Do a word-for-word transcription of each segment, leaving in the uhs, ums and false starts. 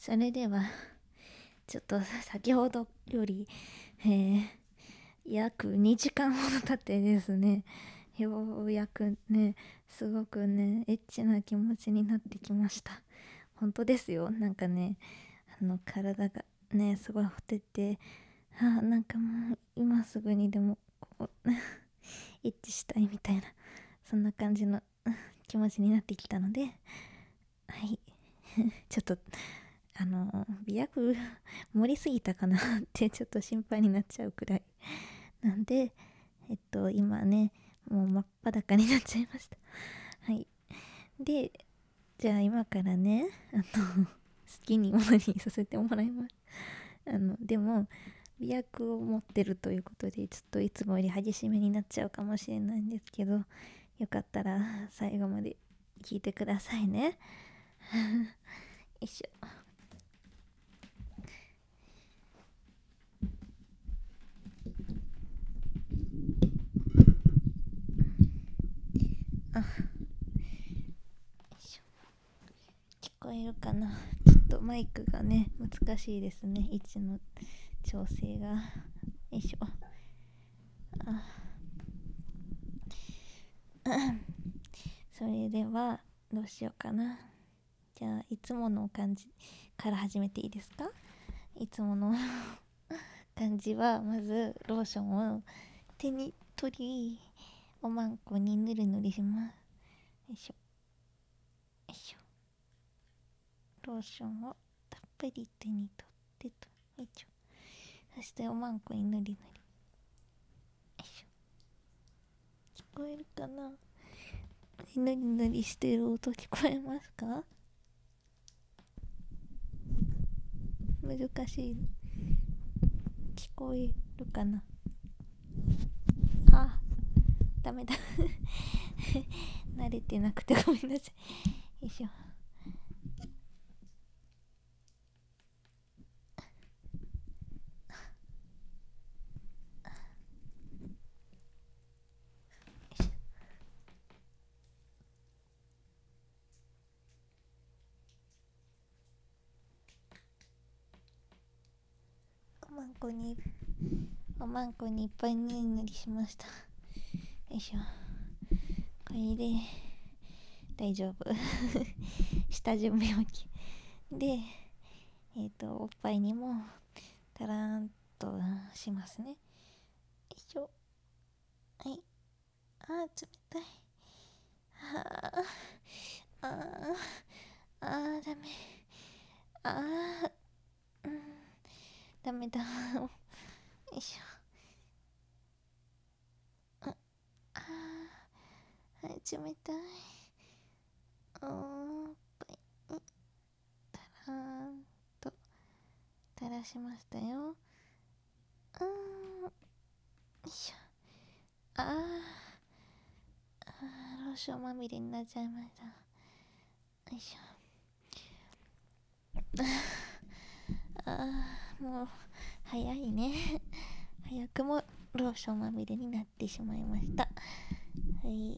それではちょっと先ほどより、えー、約にじかんほど経ってですね、ようやくねすごくねエッチな気持ちになってきました。本当ですよ。なんかね、あの体がねすごいほてって、あなんかもう今すぐにでもこうエッチしたいみたいな、そんな感じの気持ちになってきたので、はいちょっとあの美薬盛りすぎたかなってちょっと心配になっちゃうくらいなんで、えっと今ねもう真っ裸になっちゃいました。はい。で、じゃあ今からね、あの好きにものにさせてもらいます。あのでも美薬を持ってるということで、ちょっといつもより激しめになっちゃうかもしれないんですけど、よかったら最後まで聞いてくださいね。よいしょ。あ、よいしょ。聞こえるかな。ちょっとマイクがね難しいですね、位置の調整が。よいしょ。あそれではどうしようかな。じゃあいつもの感じから始めていいですか。いつもの感じは、まずローションを手に取り、おまんこにぬりぬりします。よいしょよいしょ。ローションをたっぷり手に取ってと、よいしょ。そしておまんこにぬりぬり。よいしょ。聞こえるかな。ぬりぬりしてる音聞こえますか。難しい。聞こえるかな。あ、ダメだ慣れてなくてごめんなさい。よいしょ。おまんこにおまんこにいっぱいぬりぬりしました。よいしょ。これで大丈夫下準備 OK で、えっ、ー、とおっぱいにもたらーんとしますね。よいしょ。はい。あー冷たい。あーあーあーダメ。あーうんダメだよいしょ。ああーはい冷たい。おーっぱいにたらーんと垂らしましたよ。うーんよいしょ。あーあーローションまみれになっちゃいました。よいしょ。あーもう早いね早くもローションまみれになってしまいました。はい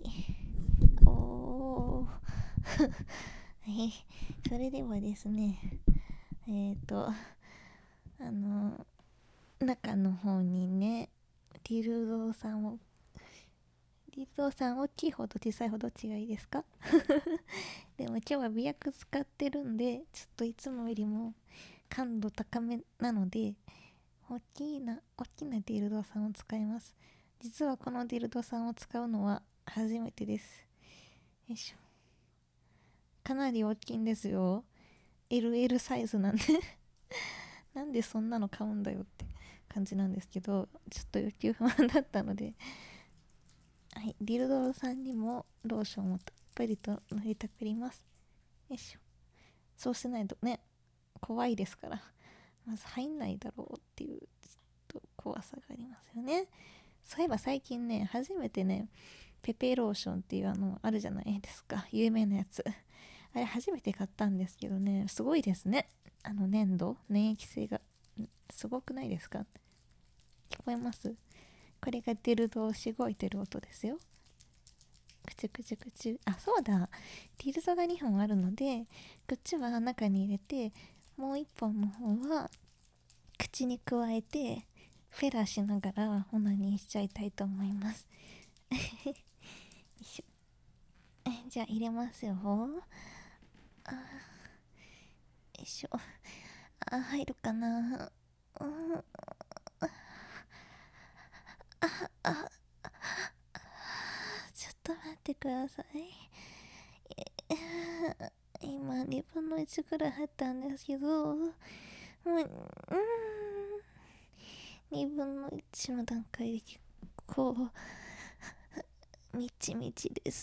おーはいそれではですね、えっ、ー、とあの中の方にねディルドさんをディルドさん大きいほど小さいほど違いですかでも今日は美薬使ってるんで、ちょっといつもよりも感度高めなので、大きな大きなディルドさんを使います。実はこのディルドさんを使うのは初めてです。よいしょ。かなり大きいんですよ。 エルエル サイズなんでなんでそんなの買うんだよって感じなんですけど、ちょっと欲求不満だったので、はい、ディルドさんにもローションをたっぷりと塗りたくります。よいしょ。そうしないとね怖いですから、まず入んないだろうっていうちょっと怖さがありますよね。そういえば最近ね初めてねペペローションっていうあのあるじゃないですか、有名なやつ。あれ初めて買ったんですけどね、すごいですね。あの粘度粘液性がすごくないですか。聞こえます。これが出るとしごいてる音ですよ。くちゅくちゅくちゅ。あ、そうだ。ディルドがにほんあるので、こっちは中に入れてもう一本の方は口に加えてフェラしながらオナニーしちゃいたいと思いますよいしょ。えじゃあ入れますよ。あよいしょ。あ入るかな。うん、ああちょっと待ってください。今にぶんのいちぐらい入ったんですけど、もう、うん、にぶんのいちの段階で結構みちみちです。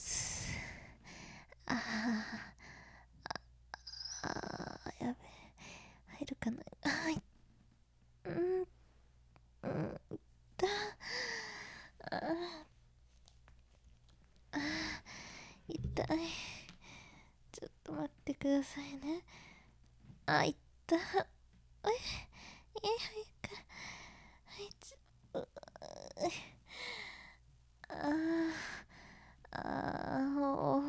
あーあーやべ入るかな。はい、うんうんだああ痛い。ちょっと待ってくださいね。あいったええ早くはいちょうああお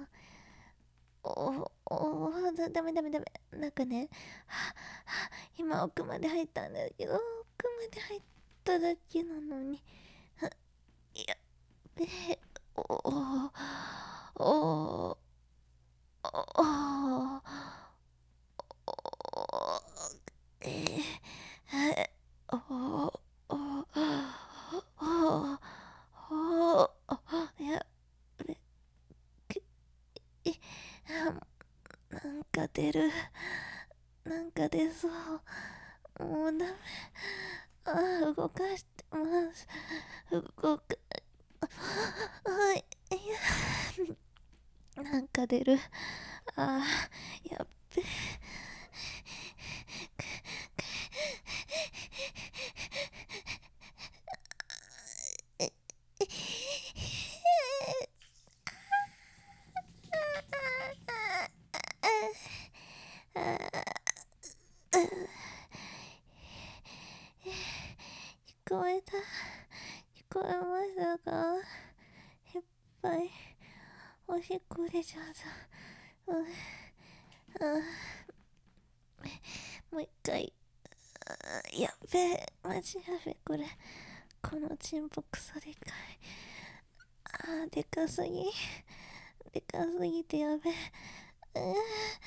おおだダメダメダメなんかねはは今奥まで入ったんだけど奥まで入っただけなのにいやべえおおおおおえー、おおおおおやべえなんか出るなんか出そうもうダメあー動かしてます動かはいいやなんか出るあーやっべえ聞こえた聞こえましたか。いっぱいおしっこ出ちゃった。うん、あもう一回。あやべえマジやべえこれこのチンポクソでかい。あーでかすぎでかすぎてやべえ。うん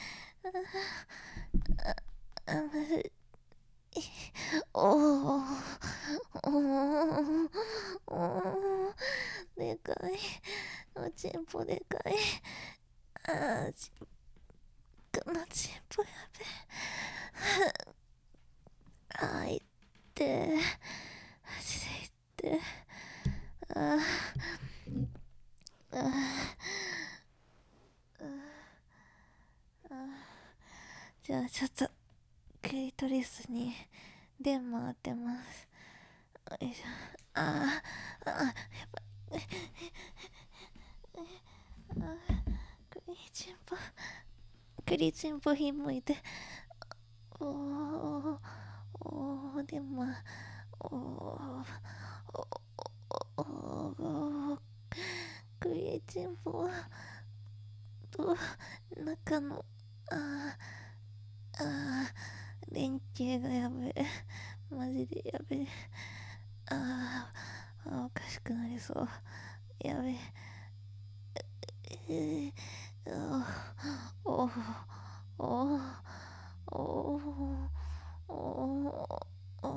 あああまずいおおおおおでかいおちんぽでかいあーちこのちんぽやべえあーいってマジでいってあーあーあーじゃあちょっとクリトリスに電話当てます。よいしょあーあーやばいあクリチンポクリチンポひもいておーおーでもおーおークリチンポと中のあーあー連携がやべえマジでやべえあーあーおかしくなりそうやべええー、おおおおおお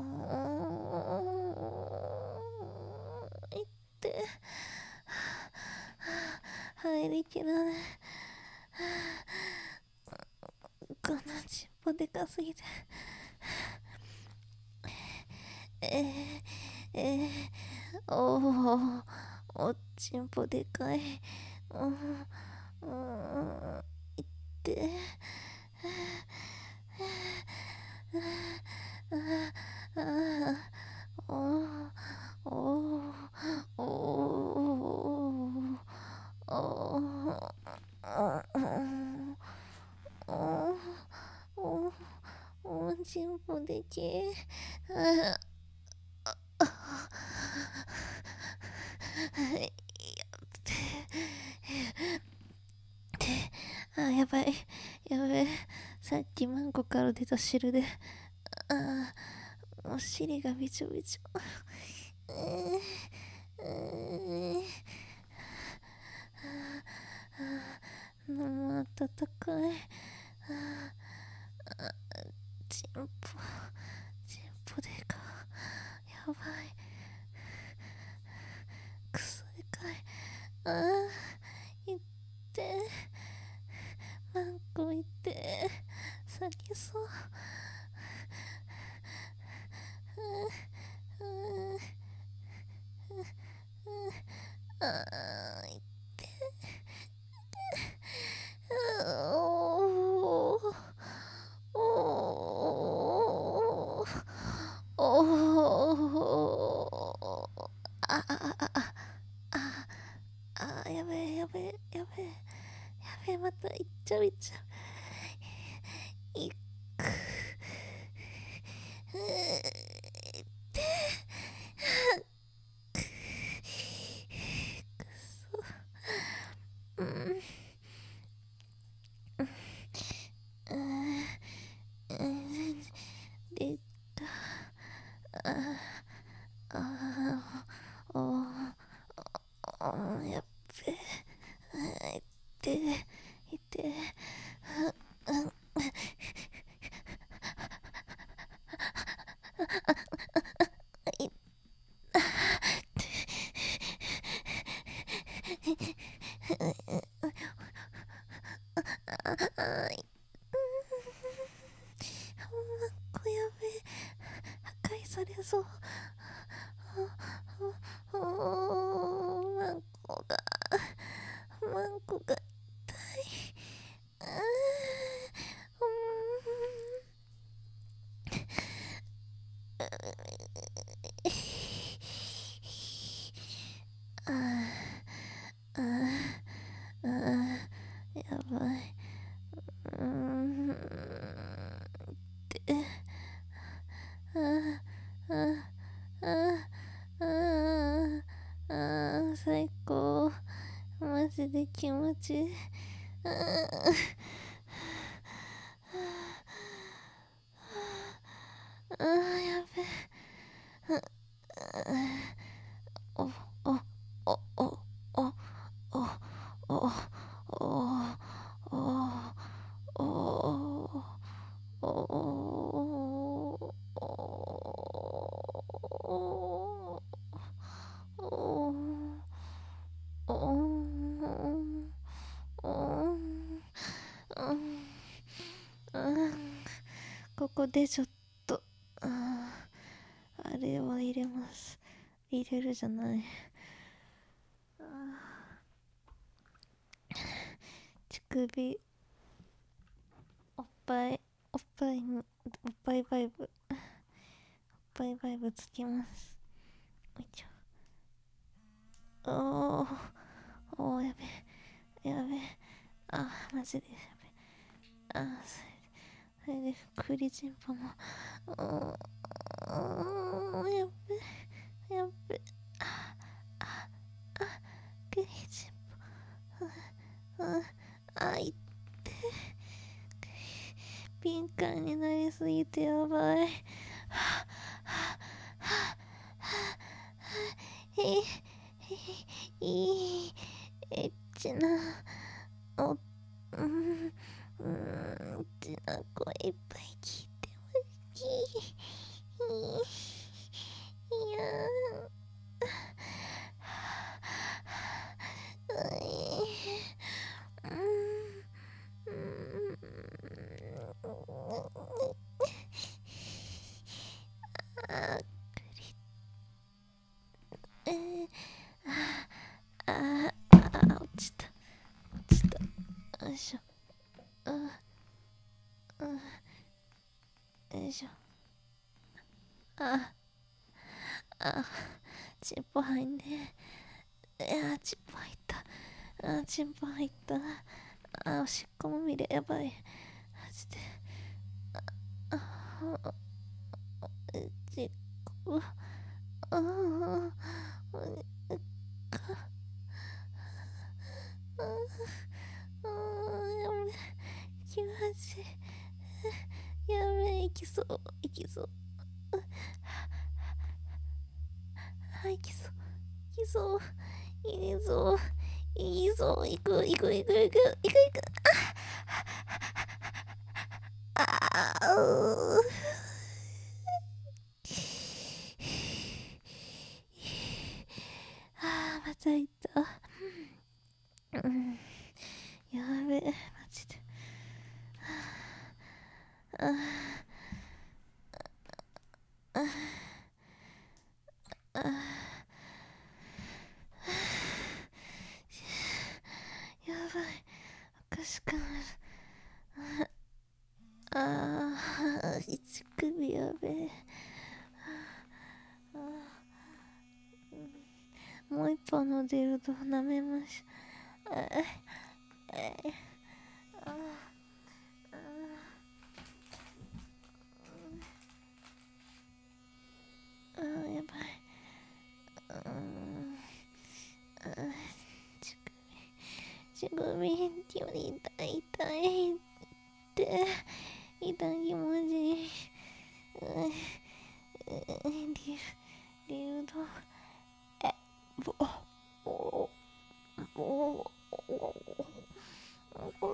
いって入りきらないこのちんぽでかすぎてえー、えー、おおおちんぽでかいうんうんいってああおおおおおおちんぽでけああやばいやべえさっききまんこから出た汁で、ああ、お尻がびちょびちょ。うーうーあもう温かい。ああチンポチンポでかやばい。クソでかい。ああいってマンコいって咲きそう。ああいっておーおーおーあああああああやべえやべえやべえやべえまたいっちゃういっちゃういっくうーってくそうんうんうんでたああおおやっべえいっていっていっあいこやべえ破壊されそうおおマンコがマンコが痛いああああやばいうんってあああああ最高マジで気持ちいいああやべえおおおおおおおおおおここでちょっとああれを入れます入れるじゃない乳首おっぱいおっぱいおっぱいバイブおっぱいバイブつきますよいしょおーおーやべやべあマジでやべあそれそれでクリチンポもおーやべやべあああクリチンポうんあいって敏感になりすぎてやばいははははえいいエッチなおうんうんエッチな声いっぱい聞いてほしいいやうんあえー、ああ落ちた落ちたよいしょうんうんよいしょああチンポ入んねえいやチンポ入ったあチンポ入ったあおしっこも見れやばいマジであちっこああかああやべ気持ちいいやべえ、いきそう、いきそう。あ、いきそう、いきそう。いいぞ、いいぞ、いく、いく、いく、いく、いく、いく。ああ、うあ、またいた。うん、やべえ、マジで。ああ、ああ、やばい、おかしくなる。ああ、乳首やべえ。もう一本のデルド舐めましょう。ああ、ああ、やばい。うん、乳首、乳首、痛い、痛いって、痛い気持ちいい。うん、ディル、ディルド、え、ぼ、お、お、お、お、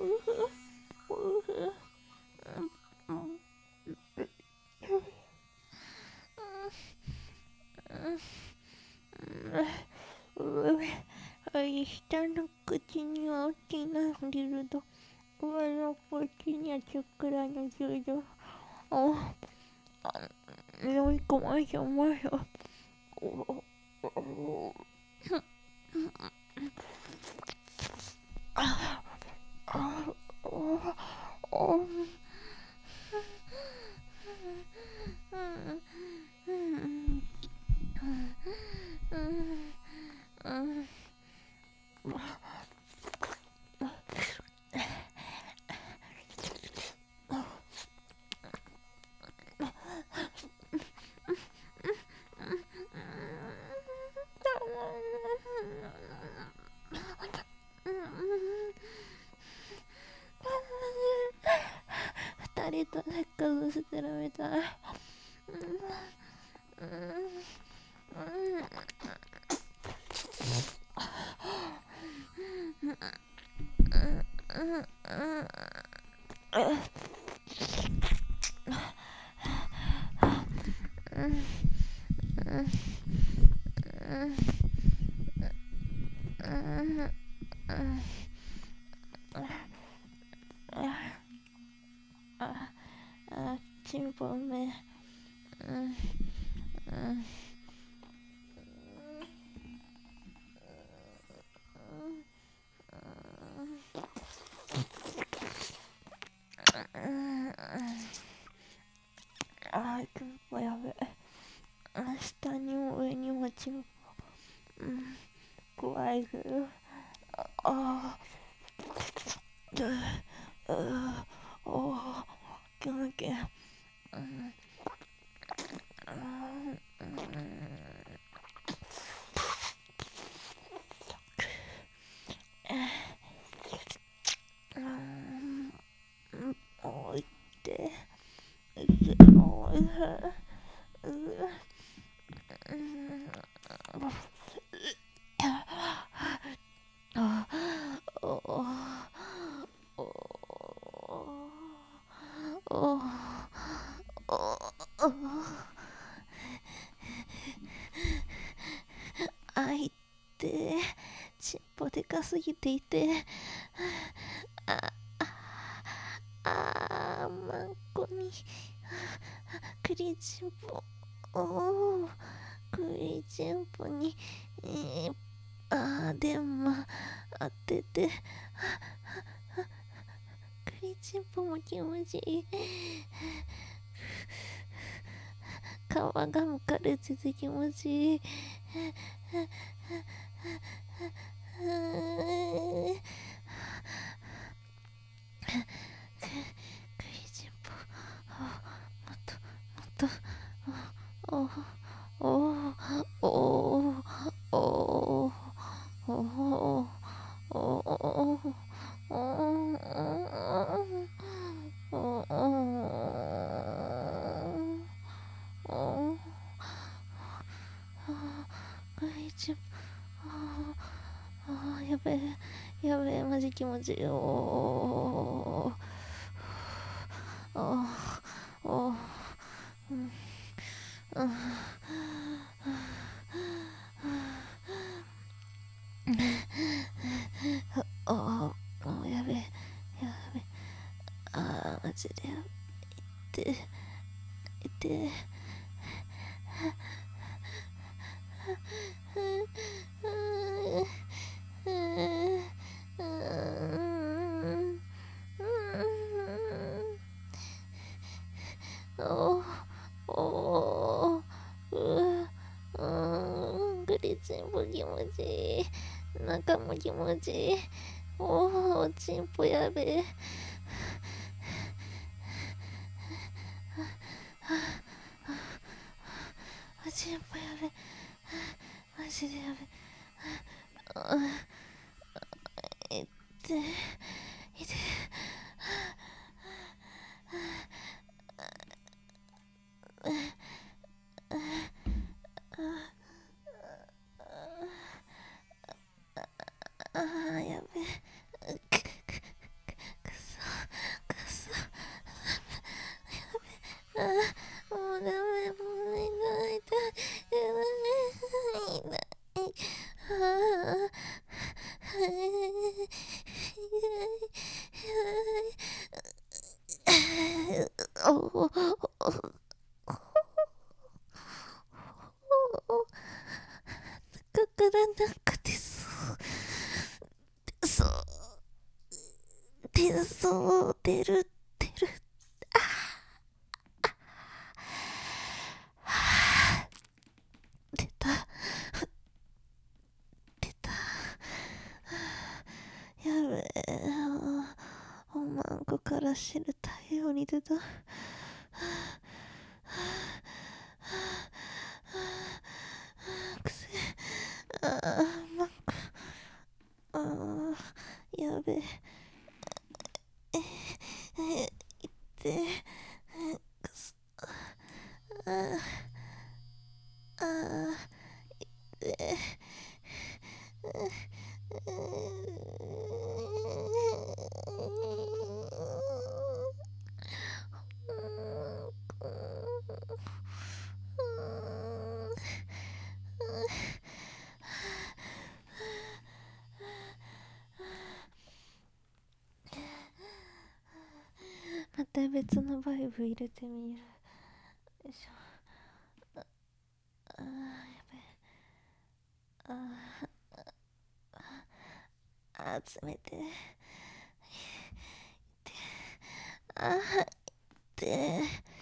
下の口には大きなディルド、上の口にはちっくらいのディルド。お、飲み込ましょましょ。ああ、お、お、二人とセックスしてるみたい。あ、あ、チンポめ。うん、うん、あ、チンポやべえ。下にも上にもチンポ。うん、怖いけど。ああ、うう、おお、キュンキュン。うん、おいて、おいて、うう、あ、おお、おお、おあいて、ちんぽでかすぎていて、あ、あ、まんこに、クリチンポ、おお、クリチンポに、えー、あーでも当てて、クリチンポも気持ちいい。皮がむかれてて気持ちいい。クリチンポ、もっともっと、おおおおおおおおおべえやべえマジ気持ちいい。おーおーおーうんうんああもうやべえやべえあーマジでやべえ痛えおおううんグリチンポ気持ちいい中も気持ちいいおおチンポやべえチンポやべえマジでやべえいっていてああやべえくくくそくそああもうダメもう痛い痛い痛い痛いああおおだからなんか出そう出そう出そう出る出る出た出たやべえおまんこから死ぬ太陽に出たくせああまんこああやべええいってくそああああいってまた別のバイブ入れてみるよいしょあーやべえあーあー冷てえあーって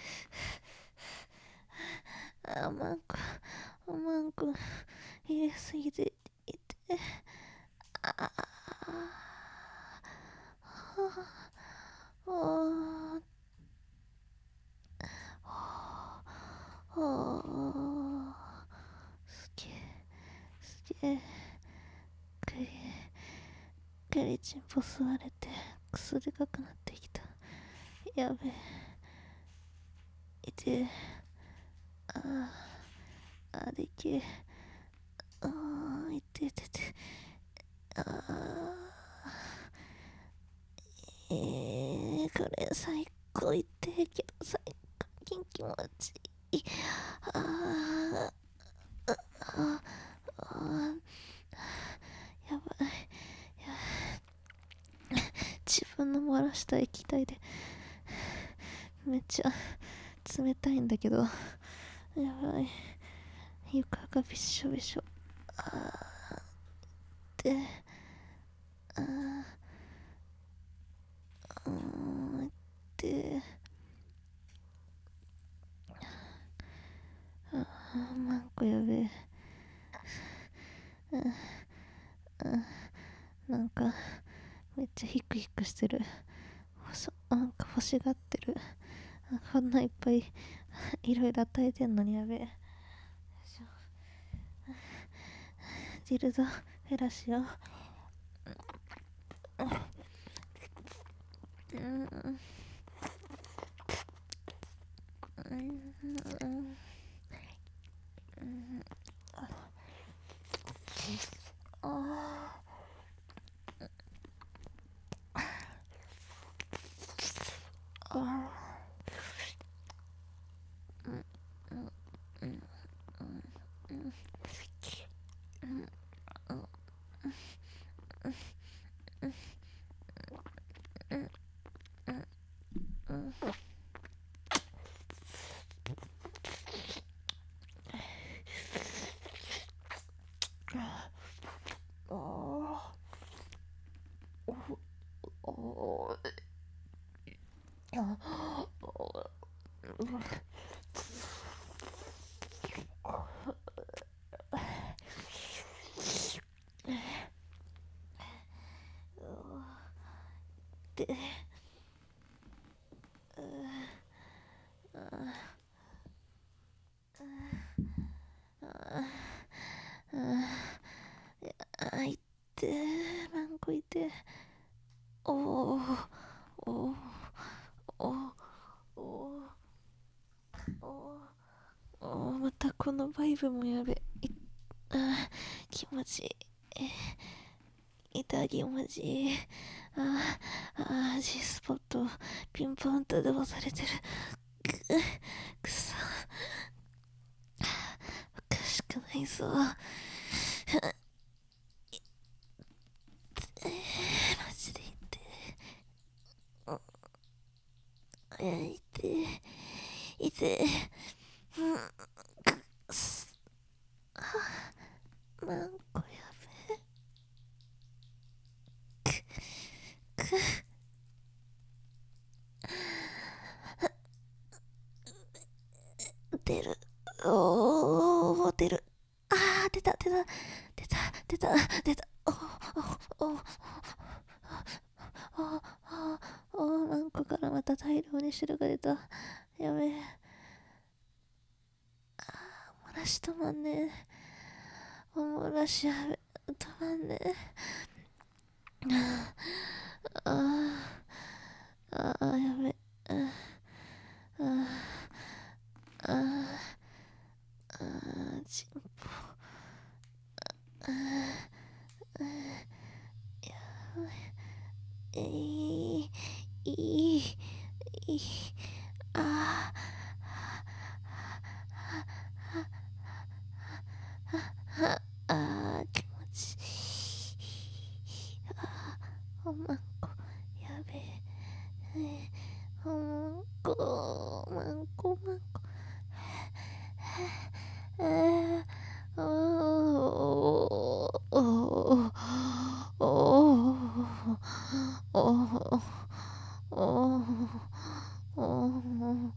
あまんこおまんこ入れすぎていてああああすげえすげえくりくりちんぽ吸われてくそでかくなってきたやべえいてああでけえああいてててああえー、これ最高いってえけど最高に気持ちいいあーあああやばいや自分の漏らした液体でめっちゃ冷たいんだけどやばい床がびっしょびしょあーであーうんであーマンコやべえなんかめっちゃヒクヒクしてるそなんか欲しがってるこんないっぱいいろいろ与えてんのにやべえジルドフェラシオうんうんうんああであいってマンコいておおおおおおおおまたこのバイブもやべいあ気持ちいい痛気持ちいいああ G スポットピンポンと押されてるくくそおかしくないぞマジで痛いい痛い痛いうんくすマンコやべくく出るおー出るあー出た出た出た出た出たおおおおおおマンコからまた大量に汁が出たやべえあー漏らし止まんねえ漏らしやべ止まんねえあーあーやべあーあーあーあーチンポあーあーやばいいいいいいあーああー気持ちいいあーおまんこやべえおまんこまんこまんこえーおーおーおーおーおーおー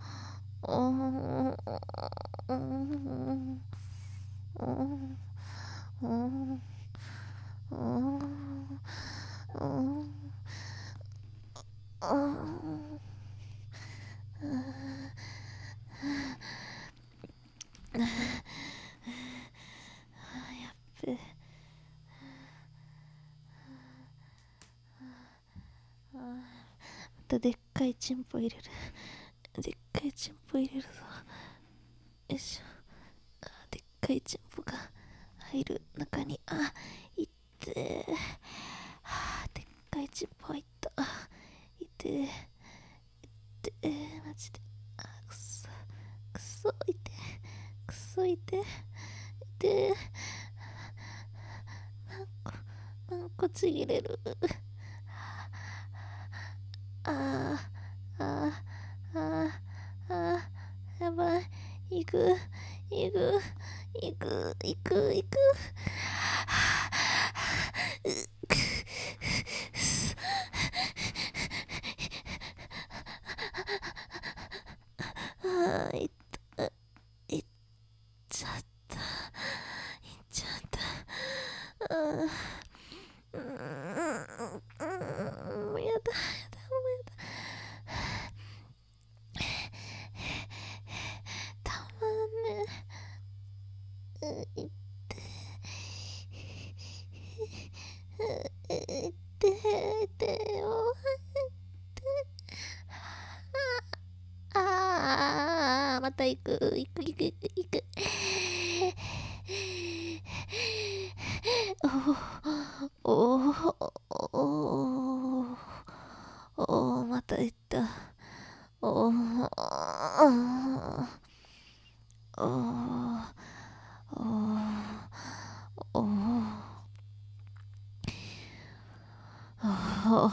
またでっかいチンポ入れるでっかいチンポ入れるぞよいしょあでっかいチンポが入る中にあいってーはあでっかいチンポ入ったいってーいってーマジであくそくそいてくそいていてマンコマンコちぎれるあーあーあーあーやばい行く行く行く行く行くあーいったいっちゃったいっちゃったうんうんもうやだやだもうやだたまんねういっていっていってよあーまた行く行く行く行く行くおおおおおまた行ったおーおーおーおーお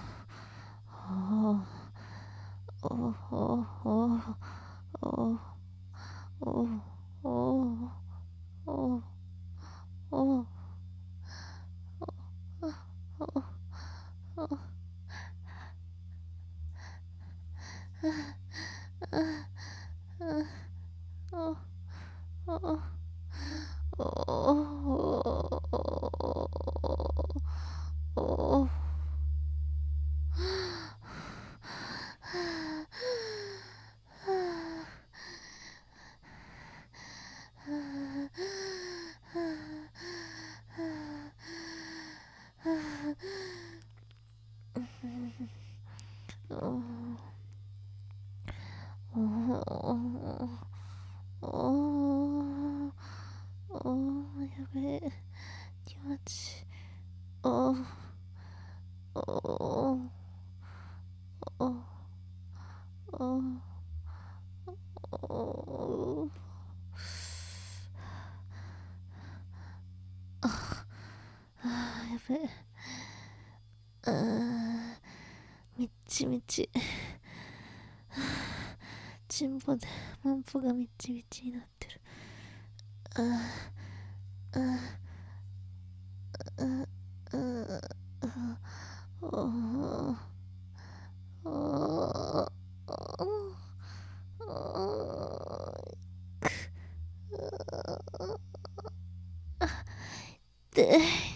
おおおおおおおおおおやべえ気持ちおおおおおあやべえあーみっちみちチンポでマンポがみっちみちになってるあああああおおで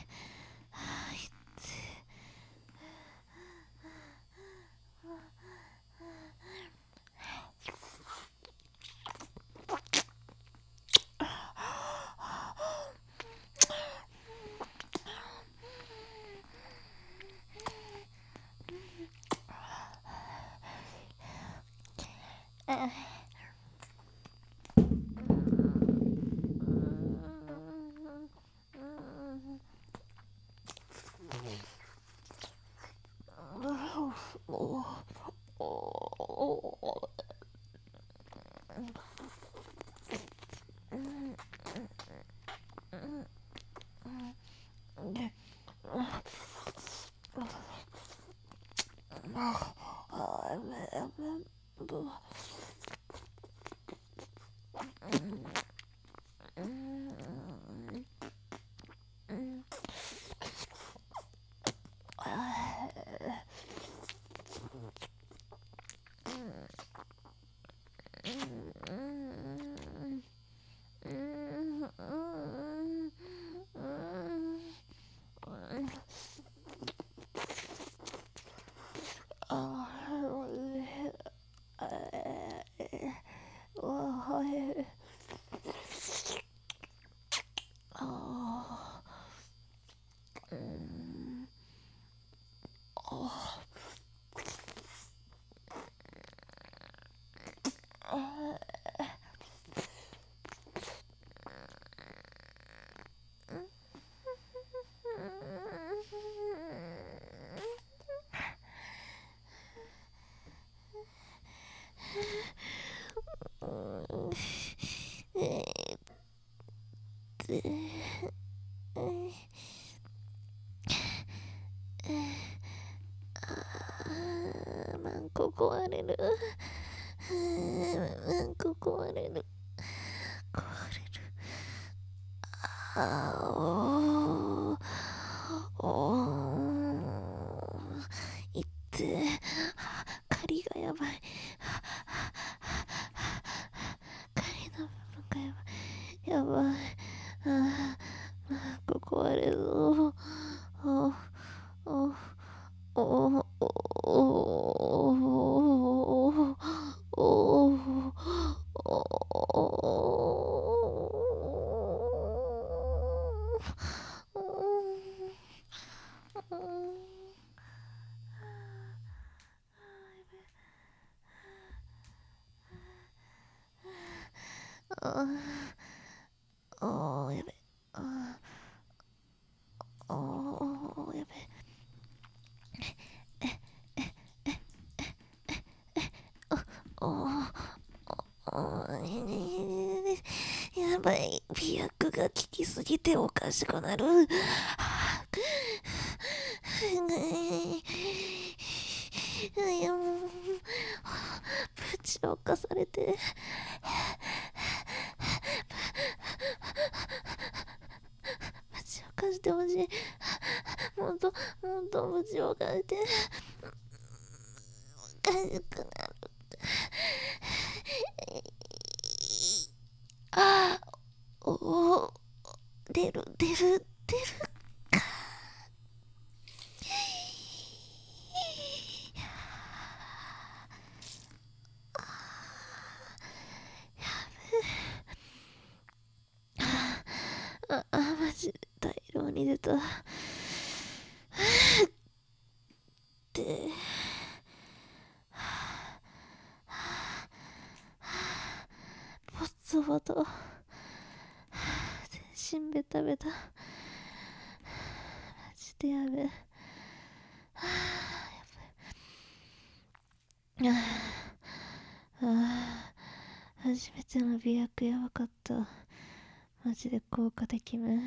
マンコ壊れるマンコ壊れる壊れるあおおいって狩りがやばい狩りの部分がやばいやばいあマンコ壊れるぞおおおおおおやばい、美薬が効きすぎておかしくなる。いやもう、ぶち侵されて。ぶち侵してほしい。もっと、もっとぶち侵れて。おかしくなる。あおお、出る、出る、出る。あ、あ、マジで大量に出た。で、ボツボト。全身ベタベタ。マジでやべえ。やばい。ああ、初めての美薬やばかった。マジで効果的め。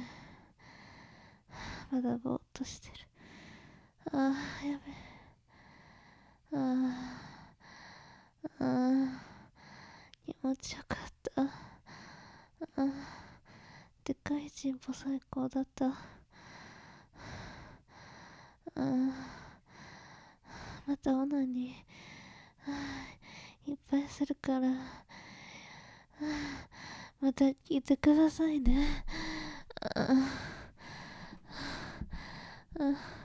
まだぼーっとしてる。ああ、やべえ。ああ、ああ、気持ちよかった。ああ、でかい進歩最高だった。ああ、またオナニー、ああ、いっぱいするから、ああ、また聞いてくださいね。ああ、ああ。